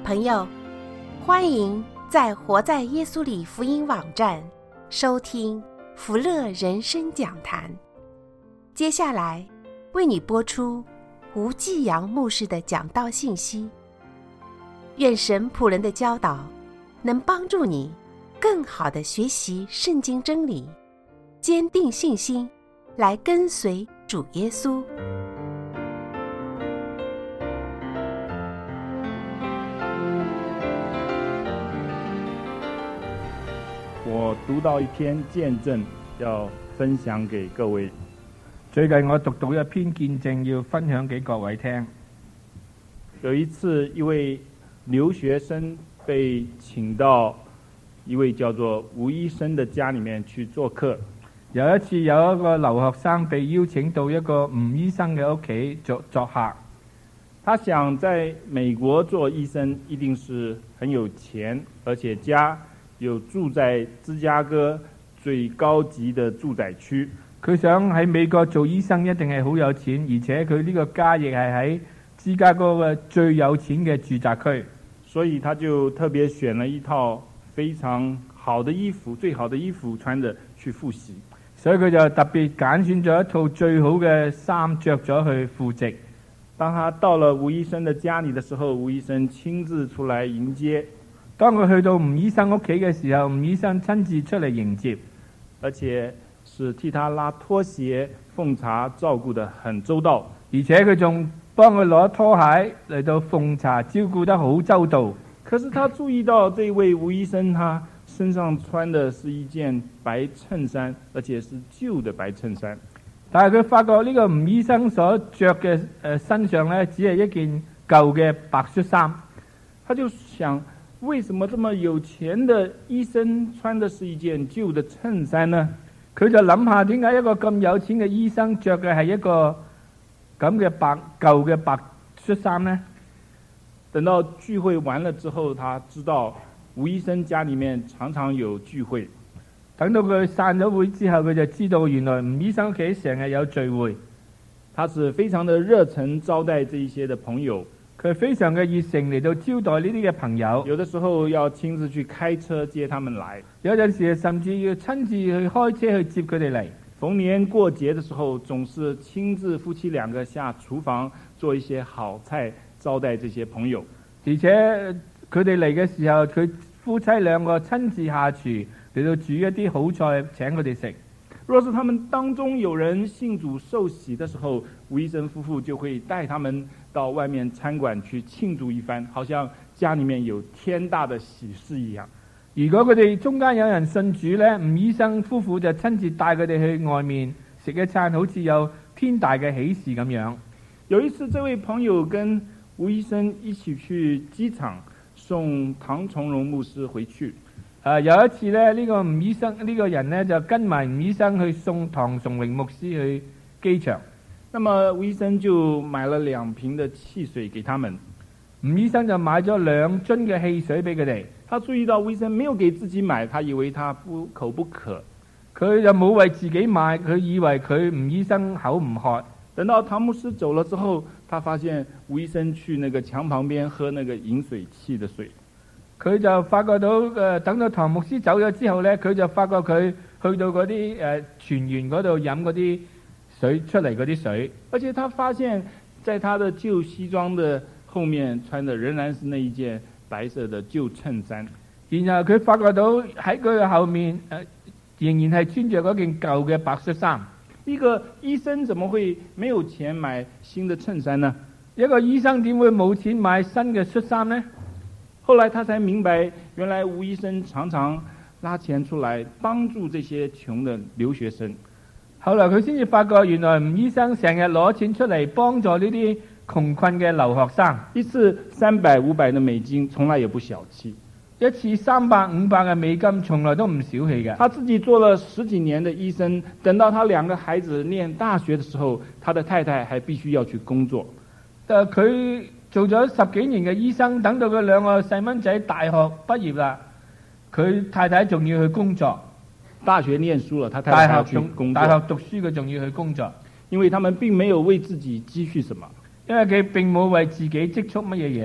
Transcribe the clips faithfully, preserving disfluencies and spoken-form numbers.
朋友，欢迎在活在耶稣里福音网站收听福乐人生讲坛。接下来为你播出吴继阳牧师的讲道信息。愿神仆人的教导能帮助你更好地学习圣经真理，坚定信心，来跟随主耶稣。 我读到一篇见证，要分享给各位。 最近我讀到一篇見證，要分享給各位聽。 有一次，一位留學生被請到一位叫做吳醫生的家裡面去做客。 有一次，有一個留學生被邀請到一個吳醫生嘅屋企作作客。 他想在美國做醫生，一定是很有錢，而且家有住在芝加哥最高級的住宅區。 佢想喺美國做醫生一定係好有錢，而且佢呢個家亦係喺芝加哥嘅最有錢嘅住宅區。 所以他就特別選了一套非常好的衣服，最好的衣服穿着去復習。 所以佢就特別揀選咗一套最好嘅衫着咗去復習。 當他到了吳醫生的家裡的時候，吳醫生親自出來迎接。 當佢去到吳醫生屋企嘅時候，吳醫生親自出嚟迎接， 而且是替他拉拖鞋、奉茶，照顧得很周到。 而且佢仲幫佢攞拖鞋嚟到奉茶，照顧得好周到。 可是他注意到這位吳醫生，他身上穿的是一件白襯衫，而且是舊的白襯衫。 但係佢發覺呢個吳醫生所着嘅誒身上呢，只係一件舊嘅白恤衫。 他就想，為什麼這麼有錢的醫生穿的是一件舊的襯衫呢？ 佢就諗下，點解一個咁有錢嘅醫生着嘅係一個咁嘅白舊嘅白恤衫呢？ 等到聚會完了之後，他知道吳醫生家裡面常常有聚會。 等到佢散咗會之後，佢就知道原來吳醫生屋企成日有聚會。 他是非常的熱忱招待這一些的朋友。 佢非常嘅熱誠嚟到招待呢啲嘅朋友， 有的時候要親自去開車接他們來， 有陣時甚至要親自去開車去接佢哋嚟。 逢年過節的時候，總是親自夫妻兩個下廚房做一些好菜招待這些朋友。 而且佢哋嚟嘅時候，佢夫妻兩個親自下廚嚟到煮一啲好菜請佢哋食。 若是他們當中有人信主受洗的時候，吳醫生夫婦就會帶他們到外面餐館去慶祝一番，好像家裡面有天大的喜事一樣。 如果佢哋中間有人信主呢，吳醫生夫婦就親自帶佢哋去外面食一餐，好似有天大嘅喜事咁樣。 有一次，這位朋友跟吳醫生一起去機場送唐崇榮牧師回去。 Uh, 有一次咧，呢、這個吳醫生呢、這個人呢，就跟埋吳醫生去送唐崇榮牧師去機場。 那麼吳醫生就買了兩瓶的汽水給他們。 吳醫生就買咗兩樽嘅汽水俾佢哋。 他注意到吳醫生沒有給自己買，他以為他不口不渴。 佢就冇為自己買，佢以為佢吳醫生口唔渴。 等到唐牧師走了之後，他發現吳醫生去那個牆旁邊喝那個飲水器的水。 佢就發覺到誒、呃，等到唐牧師走咗之後呢，佢就發覺佢去到嗰啲誒泉源嗰度飲嗰啲水出嚟嗰啲水， 而且他發現，在他的舊西裝的後面穿的仍然是那一件白色的舊襯衫。 然後佢發覺到喺佢嘅後面誒、呃，仍然係穿着嗰件舊嘅白恤衫。 一個醫生怎麼會沒有錢買新的襯衫呢？ 一個醫生點會冇錢買新嘅恤衫呢？ 後來他才明白，原來吳醫生常常拉錢出來幫助這些窮的留學生。 後來佢先至發覺，原來吳醫生成日攞錢出嚟幫助呢啲窮困嘅留學生。 一次三百五百的美金，從來也不小氣。 一次三百五百嘅美金，從來都唔小氣嘅。 他自己做了十幾年的醫生，等到他兩個孩子念大學的時候，他的太太還必須要去工作。 誒，佢做咗十幾年嘅醫生，等到佢兩個細蚊仔大學畢業啦，佢太太仲要去工作。 大學念書了，他太太要去工作。 大學讀書佢仲要去工作， 因為他們並沒有為自己積蓄什麼， 因為佢並冇為自己積蓄乜嘢嘢。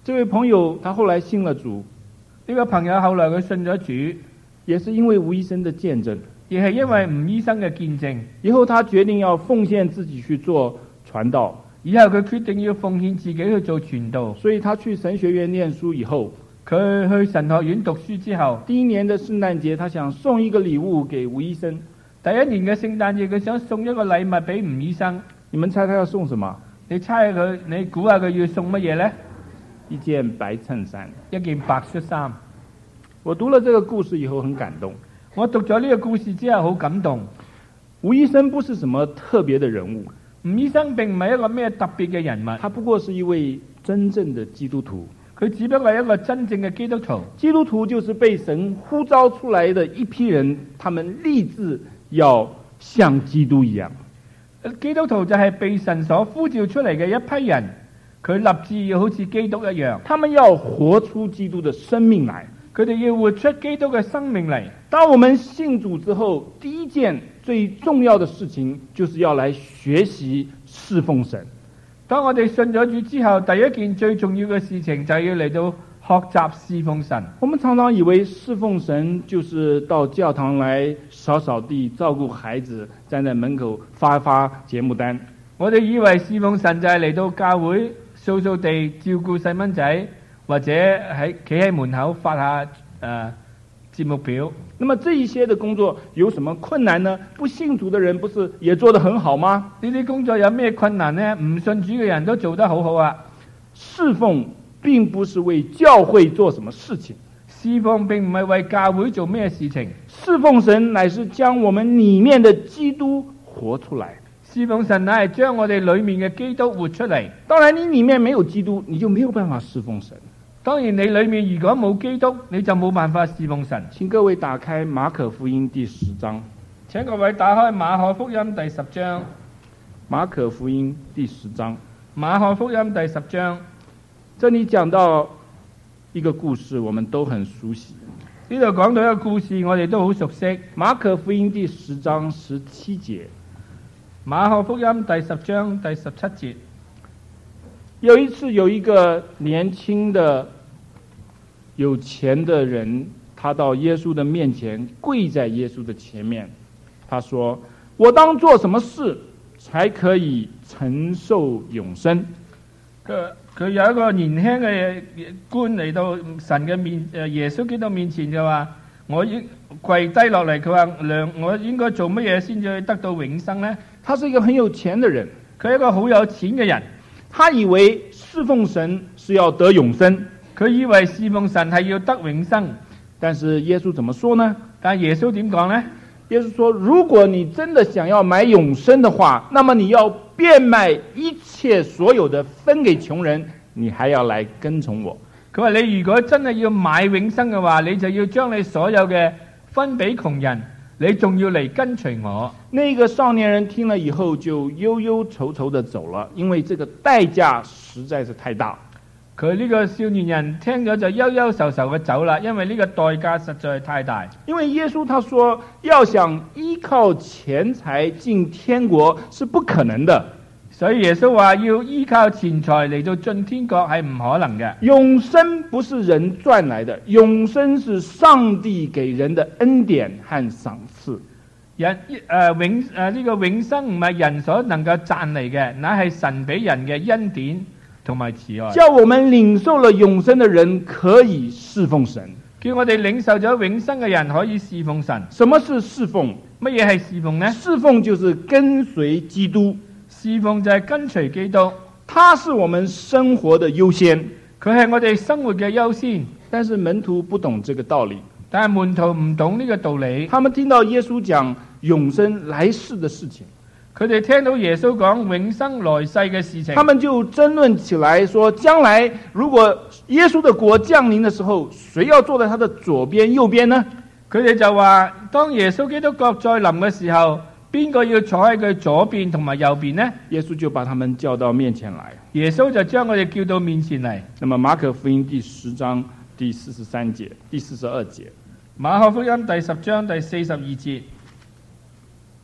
这位朋友他后来信了主， 呢個朋友後來佢信咗主， 也是因為吳醫生的見證， 亦係因為吳醫生嘅見證。 以後他決定要奉獻自己去做傳道， 以後佢決定要奉獻自己去做傳道， 所以他去神學院念書以後， 佢去神學院讀書之後， 第一年的聖誕節，他想送一個禮物給吳醫生。 第一年嘅聖誕節，佢想送一個禮物俾吳醫生。 你們猜他要送什麼？ 你猜佢，你估下佢要送乜嘢呢？ 一件白襯衫， 一件白恤衫。 我讀了這個故事以後很感動。 我讀咗呢個故事之後好感動。 吳醫生不是什麼特別的人物， 吳醫生並唔係一個咩特別嘅人物， 他不過是一位真正的基督徒。 佢只不過係一個真正嘅基督徒。 基督徒就是被神呼召出來的一批人，他們立志要像基督一樣。 基督徒就係被神所呼召出嚟嘅一批人，佢立志要好似基督一樣， 他們要活出基督的生命來， 佢哋要活出基督嘅生命嚟。 當我們信主之後，第一件最重要的事情就是要來學習侍奉神。 當我哋信咗主之後，第一件最重要嘅事情就係要嚟到學習侍奉神。 我們常常以為侍奉神就是到教堂來掃掃地、照顧孩子，站在門口發發節目單。 我哋以為侍奉神就係嚟到教會掃掃地、照顧細蚊仔，或者喺企喺門口發下誒、呃、節目表。 那麼這一些的工作有什麼困難呢？不信主的人不是也做得很好嗎？ 呢啲工作有咩困難呢？唔信主嘅人都做得好好啊。 侍奉並不是為教會做什麼事情， 侍奉並唔係為教會做咩事情， 侍奉神乃是將我們裏面的基督活出來。 侍奉神乃係將我哋裏面嘅基督活出嚟。 當然你裏面沒有基督，你就沒有辦法侍奉神。 當然你裏面如果冇基督，你就冇辦法侍奉神。 請各位打開馬可福音第十章。 請各位打開馬可福音第十章。 馬可福音第十章。 馬可福音第十章。 這裡講到一個故事，我們都很熟悉。 呢度講到一個故事，我哋都好熟悉。 馬可福音第十章十七節。 馬可福音第十章第十七節。 有一次，有一個年輕的有錢的人，他到耶穌的面前，跪在耶穌的前面，他說：我當做什麼事才可以承受永生？ 佢佢有一個年輕嘅官嚟到神嘅面，誒耶穌基督面前就話：我應跪低落嚟，佢話兩我應該做乜嘢先至得到永生呢？ 他是一個很有錢的人， 佢係一個好有錢嘅人， 他以為侍奉神是要得永生， 佢以為侍奉神係要得永生。 但是耶穌怎麼說呢？ 但耶穌點講呢？ 耶穌說：如果你真的想要買永生的話，那麼你要變賣一切所有的分給窮人，你還要來跟從我。 佢話你如果真係要買永生嘅話，你就要將你所有嘅分俾窮人，你仲要嚟跟隨我。 那個少年人聽了以後就憂憂愁愁地走了，因為這個代價實在是太大。 佢呢個少年人聽咗就憂憂愁愁嘅走啦，因為呢個代價實在太大。 因為耶穌他說，要想依靠錢財進天國是不可能的， 所以耶穌話要依靠錢財嚟到進天國係唔可能嘅。 永生不是人賺來的，永生是上帝給人的恩典和賞賜。 人誒、呃、永誒呢、呃這個永生唔係人所能夠賺嚟嘅，乃係神俾人嘅恩典同埋慈愛。 叫我們領受了永生的人可以侍奉神， 叫我哋領受咗永生嘅人可以侍奉神。 什麼是侍奉？ 乜嘢係侍奉呢？ 侍奉就是跟隨基督， 侍奉就係跟隨基督， 他是我們生活的優先， 佢係我哋生活嘅優先。 但是門徒不懂這個道理， 但係門徒唔懂呢個道理， 他們聽到耶穌講永生來世的事情， 佢哋聽到耶穌講永生來世嘅事情， 他們就爭論起來說，將來如果耶穌的國降臨的時候，誰要坐在他的左邊右邊呢？ 佢哋就話，當耶穌基督國再臨嘅時候，邊個要坐喺佢左邊同埋右邊呢？ 耶穌就把他們叫到面前來， 耶穌就將我哋叫到面前嚟。 那麼馬可福音第十章第四十三節、第四十二節， 馬可福音第十章第四十二節，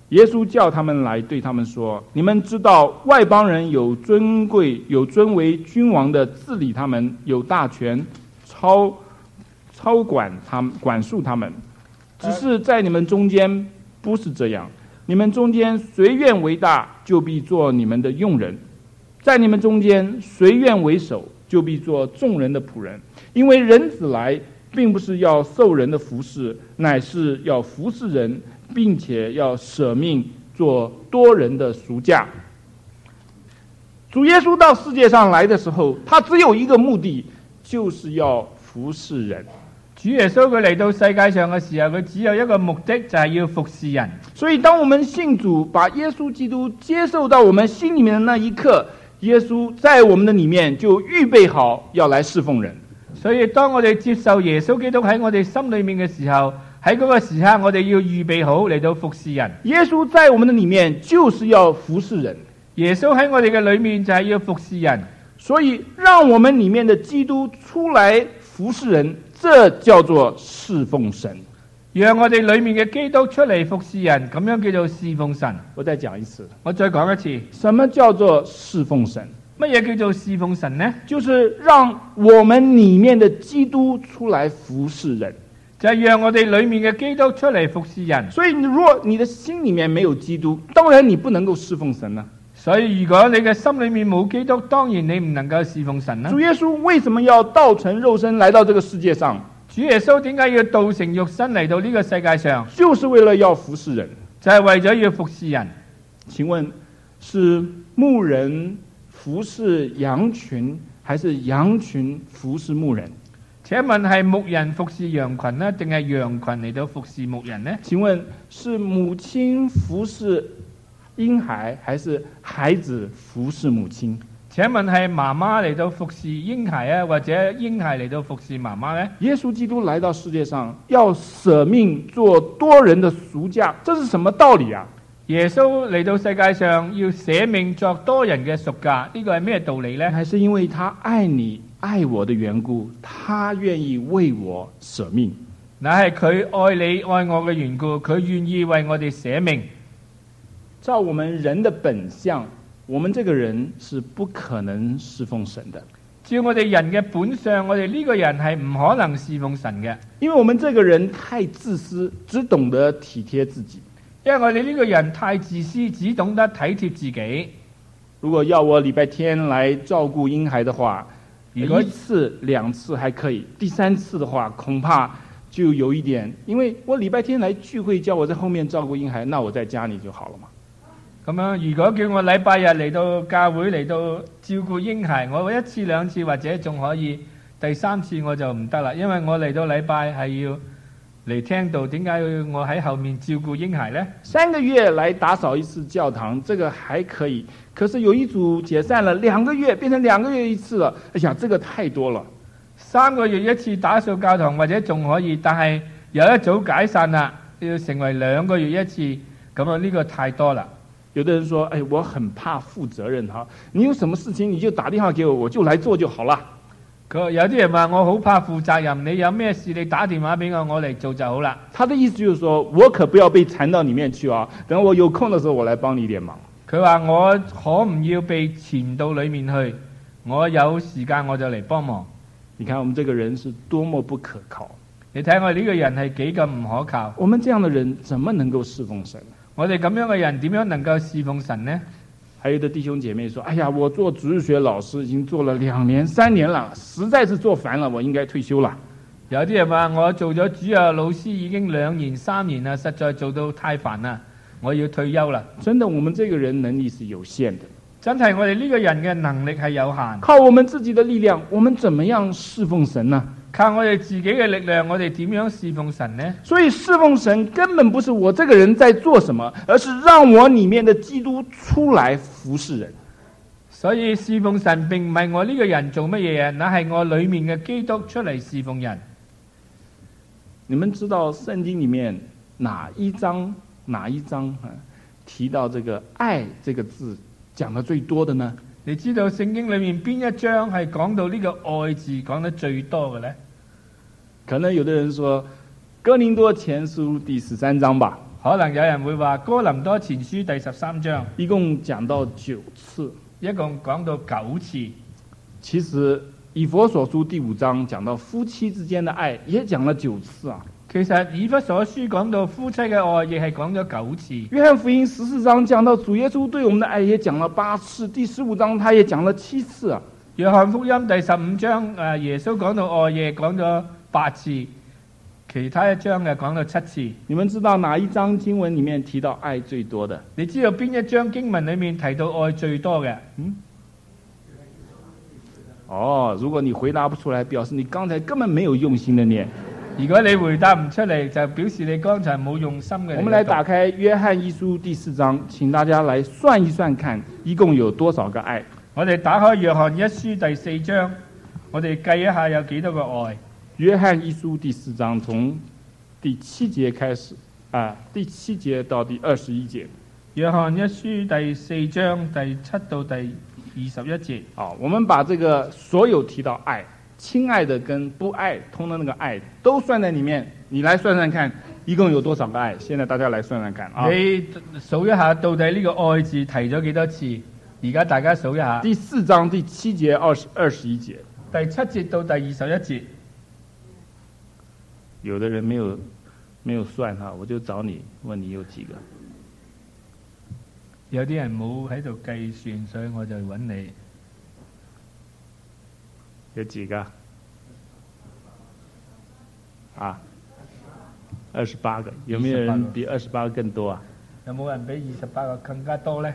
耶稣叫他们来，对他们说：你们知道外邦人有尊贵、有尊为君王的治理他们，有大权操操管他们、管束他们。只是在你们中间不是这样，你们中间谁愿为大，就必做你们的用人；在你们中间谁愿为首，就必做众人的仆人。因为人子来，并不是要受人的服侍，乃是要服侍人，并且要舍命做多人的赎价。主耶稣到世界上来的时候，他只有一个目的，就是要服侍人。 主耶穌佢嚟到世界上嘅時候，佢只有一個目的，就係要服侍人。 所以當我們信主，把耶穌基督接受到我們心裡面的那一刻，耶穌在我們的裡面就預備好要來侍奉人。 所以當我哋接受耶穌基督喺我哋心裡面嘅時候，喺嗰個時刻我哋要預備好嚟到服侍人。 耶穌在我們的裡面就是要服侍人， 耶穌喺我哋嘅裡面就係要服侍人。 所以讓我們裡面的基督出來服侍人，這叫做侍奉神。 讓我哋裡面嘅基督出嚟服侍人，咁樣叫做侍奉神。 我再講一次， 我再講一次， 什麼叫做侍奉神？ 乜嘢叫做侍奉神呢？ 就是讓我們裡面的基督出來服侍人， 就係讓我哋裡面嘅基督出嚟服侍人。 所以如果你的心裡面沒有基督，當然你不能夠侍奉神啦。 所以如果你嘅心裡面冇基督，當然你唔能夠侍奉神啦。 主耶穌為什麼要道成肉身來到這個世界上？ 主耶穌點解要道成肉身嚟到呢個世界上？ 就是為了要服侍人， 就係為咗要服侍人。 請問是牧人服侍羊群，還是羊群服侍牧人？ 請問係牧人服侍羊群呢，定係羊群嚟到服侍牧人呢？ 請問是母親服侍嬰孩，還是孩子服侍母親？ 請問係媽媽嚟到服侍嬰孩啊，或者嬰孩嚟到服侍媽媽呢？ 耶穌基督來到世界上，要捨命做多人的贖價，這是什麼道理啊？ 耶穌嚟到世界上要捨命作多人嘅贖價，呢個係咩道理呢？ 還是因為他愛你愛我的緣故，他願意為我捨命。 乃係佢愛你愛我嘅緣故，佢願意為我哋捨命。 照我們人的本相，我們這個人是不可能侍奉神的。 照我哋人嘅本相，我哋呢個人係唔可能侍奉神嘅， 因為我們這個人太自私，只懂得體貼自己。 因為我哋呢個人太自私，只懂得體貼自己。 如果要我禮拜天來照顧嬰孩的話， 如果一次兩次還可以，第三次的話恐怕就有一點，因為我禮拜天來聚會叫我在後面照顧嬰孩，那我在家裡就好了嘛。 咁樣，如果叫我禮拜日嚟到教會嚟到照顧嬰孩，我一次兩次或者仲可以，第三次我就唔得啦，因為我嚟到禮拜係要嚟聽到，點解要我喺後面照顧嬰孩呢？ 三個月來打掃一次教堂，這個還可以。可是有一組解散了，兩個月變成兩個月一次了。哎呀，這個太多了。 三個月一次打掃教堂或者仲可以，但係有一組解散啦，要成為兩個月一次，咁啊呢個太多啦。 有的人說：哎，我很怕負責任哈，你有什麼事情你就打電話給我，我就來做就好了。 佢有啲人話我好怕負責任，你有咩事你打電話俾我，我嚟做就好啦。 他的意思就是說，我可不要被纏到裡面去啊，等我有空的時候我來幫你一點忙。 佢話我可唔要被纏到裡面去，我有時間我就嚟幫忙。 你看我們這個人是多麼不可靠。 你睇我呢個人係幾咁唔可靠。 我們這樣的人怎麼能夠侍奉神？ 我哋咁樣嘅人點樣能夠侍奉神呢？ 還有的弟兄姐妹說：哎呀，我做主日學老師已經做了兩年三年了，實在是做煩了，我應該退休了。 有啲人話我做咗主日老師已經兩年三年啦，實在做到太煩啦，我要退休啦。 真的，我們這個人能力是有限的。 真係我哋呢個人嘅能力係有限。 靠我們自己的力量，我們怎麼樣侍奉神呢？ 靠我哋自己嘅力量，我哋點樣侍奉神呢？ 所以侍奉神根本不是我這個人在做什麼，而是讓我裡面的基督出來服侍人。 所以侍奉神並唔係我呢個人做乜嘢啊，乃係我裡面嘅基督出嚟侍奉人。 你們知道聖經裡面哪一章哪一章啊提到這個愛這個字講得最多的呢？ 你知道聖經裡面邊一章係講到呢個愛字講得最多嘅呢？ 可能有的人說哥林多前書第十三章吧。 可能有人會話哥林多前書第十三章一共讲到九次。 一共講到九次。 其实以弗所书第五章讲到夫妻之间的爱，也讲了九次啊。 其實以弗所書講到夫妻嘅愛，亦係講咗九次。 约翰福音十四章讲到主耶稣对我们的愛，也讲了八次。第十五章他也讲了七次啊。 約翰福音第十五章誒耶穌講到愛，亦講咗八次，其他一章嘅講到七次。 你们知道哪一章經文里面提到愛最多的？ 你知道邊一章經文裡面提到愛最多嘅？ 嗯。哦，如果你回答不出來，表示你剛才根本沒有用心的念。 如果你回答唔出嚟，就表示你剛才冇用心嘅。 我們來打開約翰一書第四章，請大家來算一算看，一共有多少個愛？ 我哋打開約翰一書第四章，我哋計一下有幾多個愛。 約翰一書第四章從第七節開始，啊，第七節到第二十一節。 約翰一書第四章第七到第二十一節。 好，我們把這個所有提到愛。親愛的跟不愛通的那個愛都算在裡面，你來算算看，一共有多少個愛？現在大家來算算看啊！ 你數一下到底呢個愛字提咗幾多次？而家大家數一下。 第四章第七節二十二十一節， 第七節到第二十一節。 有的人沒有沒有算哈，我就找你問你有幾個？ 有啲人冇喺度計算，所以我就揾你。 有幾個？啊，二十八個。有沒有人比二十八個更多啊？ 有冇人比二十八個更加多呢？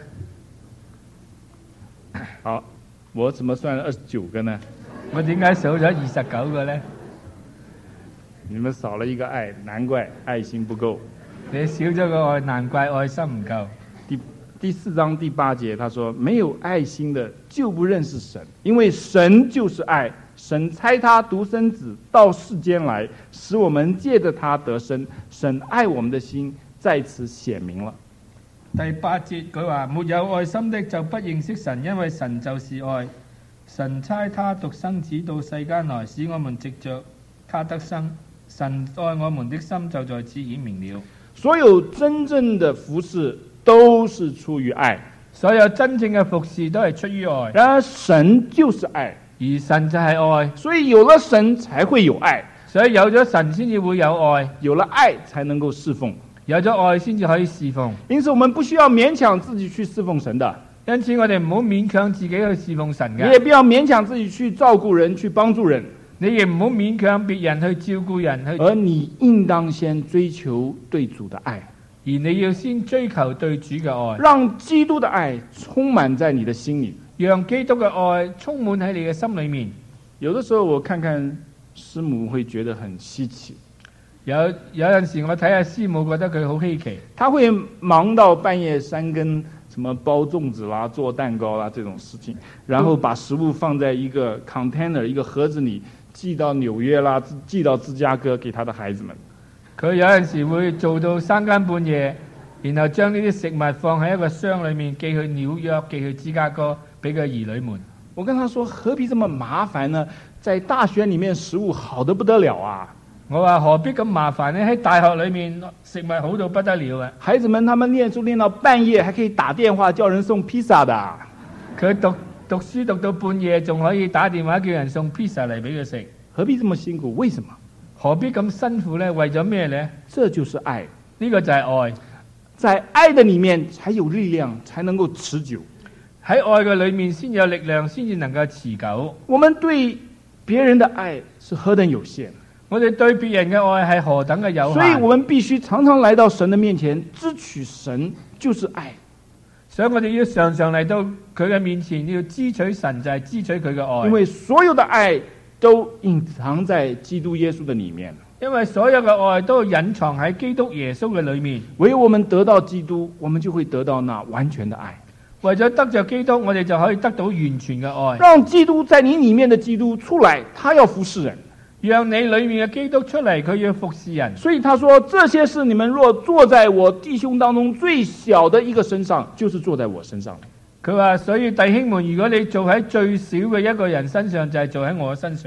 好，我怎麼算二十九個呢？ 我點解數咗二十九個呢？ 你們少了一個愛，難怪愛心不夠。 你少咗個愛，難怪愛心唔夠。 第第四章第八節，他說：沒有愛心的就不認識神，因為神就是愛。神差他獨生子到世間來，使我們借着他得生。神愛我們的心在此顯明了。 第八節佢話：沒有愛心的就不認識神，因為神就是愛。神差他獨生子到世間來，使我們藉着他得生。神愛我們的心就在此顯明了。 所有真正的服事都是出於愛， 所有真正嘅服事都係出於愛。 然而神就是愛， 而神就係愛， 所以有了神才會有愛， 所以有咗神先至會有愛， 有了愛才能夠侍奉， 有咗愛先至可以侍奉。 因此我們不需要勉強自己去侍奉神的， 因此我哋唔好勉強自己去侍奉神嘅。 你也不要勉強自己去照顧人，去幫助人。 你亦唔好勉強別人去照顧人去。 而你應當先追求對主的愛， 而你要先追求對主嘅愛， 讓基督的愛充滿在你的心裏， 讓基督嘅愛充滿喺你嘅心裏面。 有的時候我看看師母會覺得很稀奇， 有有陣時我睇下師母覺得佢好稀奇， 他會忙到半夜三更，什麼包粽子啦、做蛋糕啦這種事情，然後把食物放在一個 container 一個盒子裏，寄到紐約啦，寄到芝加哥給他的孩子們。 佢有陣時會做到三更半夜，然後將呢啲食物放喺一個箱裏面，寄去紐約、寄去芝加哥，俾佢兒女們。 我跟他說：何必這麼麻煩呢？在大學裏面食物好得不得了啊！ 我話何必咁麻煩呢？喺大學裏面食物好到不得了啊！ 孩子們他們念書念到半夜，還可以打電話叫人送披薩的。 佢讀讀書讀到半夜，仲可以打電話叫人送披薩嚟俾佢食。 何必這麼辛苦？為什麼？ 何必咁辛苦呢？為咗咩呢？ 這就是愛， 呢個就係愛。 在愛的裏面才有力量，才能夠持久。 喺愛嘅裏面先有力量，先至能夠持久。 我們對別人的愛是何等有限， 我哋對別人嘅愛係何等嘅有限。 所以我們必須常常來到神的面前，支取神就是愛。 所以我哋要常常嚟到佢嘅面前，要支取神，就係支取佢嘅愛。 因為所有的愛都隱藏在基督耶穌的裡面。 因為所有嘅愛都隱藏喺基督耶穌嘅裏面。 唯有我們得到基督，我們就會得到那完全的愛。 為咗得着基督，我哋就可以得到完全嘅愛。 讓基督在你裡面的基督出來，他要服侍人。 讓你裏面嘅基督出嚟，佢要服侍人。 所以他說：這些事你們若坐在我弟兄當中最小的一個身上，就是坐在我身上。 佢話：所以弟兄們，如果你做喺最小嘅一個人身上，就係做喺我身上。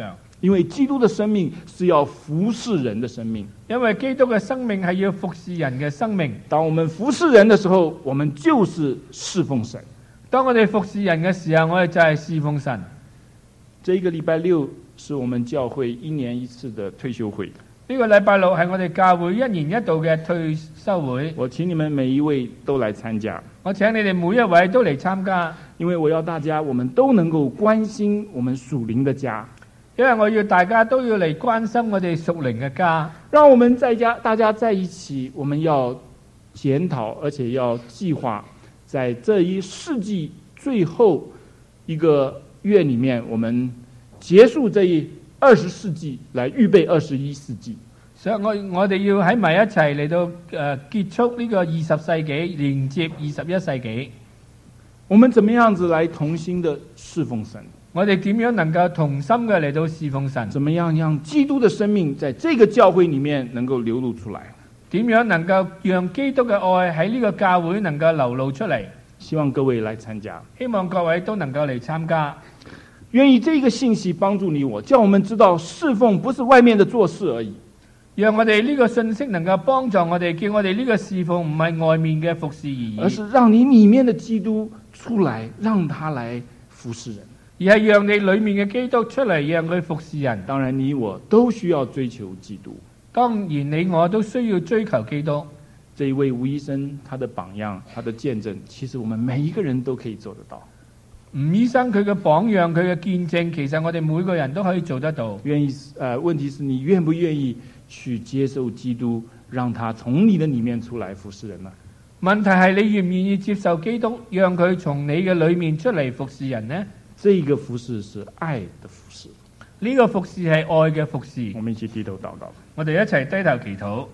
因为基督的生命是要服侍人的生命。 因為基督嘅生命係要服侍人嘅生命。 當我們服侍人的時候，我們就是侍奉神。 當我哋服侍人嘅時候，我哋就係侍奉神。 這個禮拜六是我們教會一年一次的退休會。 呢個禮拜六係我哋教會一年一度嘅退休會。 我請你們每一位都來參加。 我請你哋每一位都嚟參加， 因為我要大家，我們都能夠關心我們屬靈的家。 因為我要大家都要嚟關心我哋屬靈嘅家。 讓我們在家，大家在一起，我們要檢討，而且要計劃，在這一世紀最後一個月裡面，我們結束這一二十世紀，來預備二十一世紀。 所以我我哋要喺埋一齊嚟到誒、呃、結束呢個二十世紀，連接二十一世紀。 我們怎麼樣子來同心的侍奉神？ 我哋點樣能夠同心嘅嚟到侍奉神？ 怎麼樣讓基督的生命在這個教會裡面能夠流露出來？ 點樣能夠讓基督嘅愛喺呢個教會能夠流露出嚟？ 希望各位來參加， 希望各位都能夠嚟參加。 願意這個信息幫助你我，叫我們知道侍奉不是外面的做事而已。 讓我哋呢個信息能夠幫助我哋，叫我哋呢個侍奉唔係外面嘅服侍而已， 而是讓你裡面的基督出來，讓他來服侍人。 而係讓你裏面嘅基督出嚟，讓佢服侍人。 當然你我都需要追求基督。 當然你我都需要追求基督。 這一位吳醫生，他的榜樣，他的見證，其實我們每一個人都可以做得到。 吳醫生佢嘅榜樣，佢嘅見證，其實我哋每個人都可以做得到。 願意，呃，問題是你願不願意去接受基督，讓他從你的裡面出來服侍人呢？ 問題係你願唔願意接受基督，讓佢從你嘅裡面出嚟服侍人呢？ 這一個服侍是愛的服侍， 呢個服侍係愛嘅服侍。 我們一起低頭禱告。 我哋一齊低頭祈禱。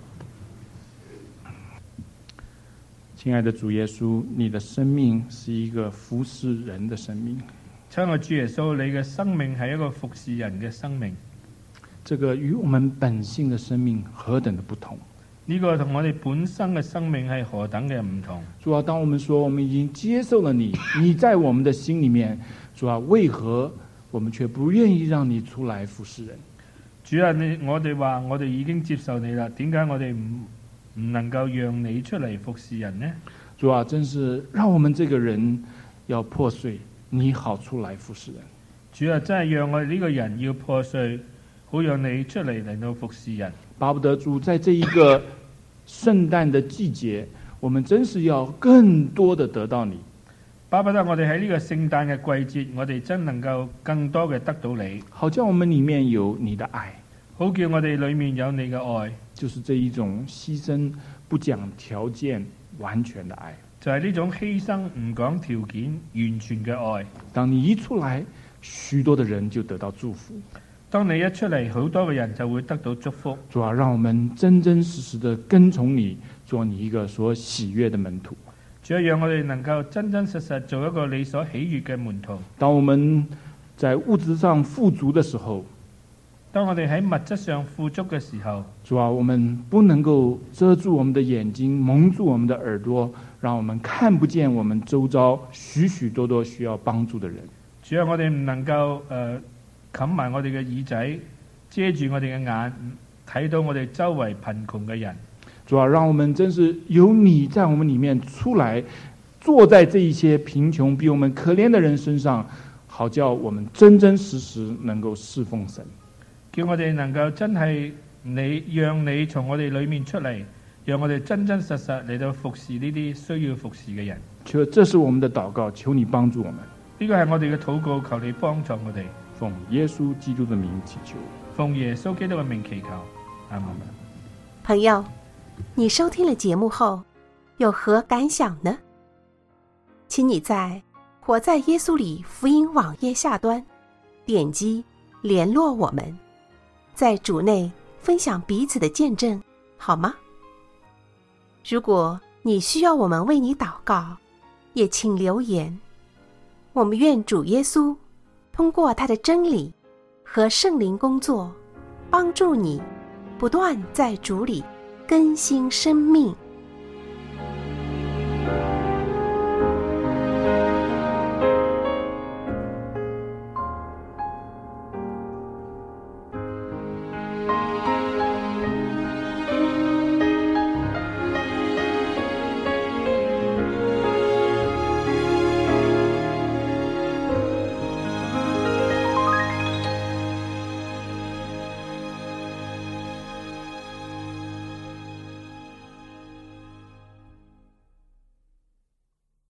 親愛的主耶穌，你的生命是一個服侍人的生命。 親愛主耶穌，你嘅生命係一個服侍人嘅生命。 這個與我們本性的生命何等的不同。 呢個同我哋本身嘅生命係何等嘅唔同。 主啊，當我們說我們已經接受了你，你在我們的心裡面，主啊，為何我們卻不願意讓你出來服侍人？ 主啊，你我哋話我哋已經接受你啦，點解我哋唔唔能夠讓你出嚟服侍人呢？ 主啊，真是讓我們這個人要破碎，你好出來服侍人。 主啊，真係讓我哋呢個人要破碎，好讓你出嚟嚟到服侍人。 巴不得主在這一個聖誕的季節，我們真是要更多的得到你。 巴不得我哋喺呢個聖誕嘅季節，我哋真能夠更多嘅得到你， 好叫我們裡面有你的愛， 好叫我哋裡面有你嘅愛， 就是這一種犧牲不講條件完全的愛， 就係呢種犧牲唔講條件完全嘅愛。 當你一出來，許多的人就得到祝福。 當你一出嚟，好多嘅人就會得到祝福。 主啊，讓我們真真實實的跟從你，做你一個所喜悅的門徒。 主啊，讓我哋能夠真真實實做一個你所喜悅嘅門徒。 當我們在物質上富足的時候， 當我哋喺物質上富足嘅時候， 主啊，我們不能夠遮住我們的眼睛，蒙住我們的耳朵，讓我們看不見我們周遭許許多多需要幫助的人。 主啊，我哋唔能夠誒冚埋我哋嘅耳仔，遮住我哋嘅眼，睇到我哋周圍貧窮嘅人。 主啊，讓我們真是有你在我們裡面出來，坐在這一些貧窮比我們可憐的人身上，好叫我們真真實實能夠侍奉神。 叫我哋能夠真係你，讓你從我哋裡面出嚟，讓我哋真真實實嚟到服侍呢啲需要服侍嘅人。 求這是我們的禱告，求你幫助我們。 呢個係我哋嘅禱告，求你幫助我哋。 奉耶穌基督的名祈求。 奉耶穌基督嘅名祈求。阿們。 朋友，你收聽了節目後，有何感想呢？請你在活在耶穌裡福音網頁下端點擊聯絡我們，在主內分享彼此的見證，好嗎？如果你需要我們為你禱告，也請留言。我們願主耶穌通過他的真理和聖靈工作，幫助你不斷在主裡更新生命。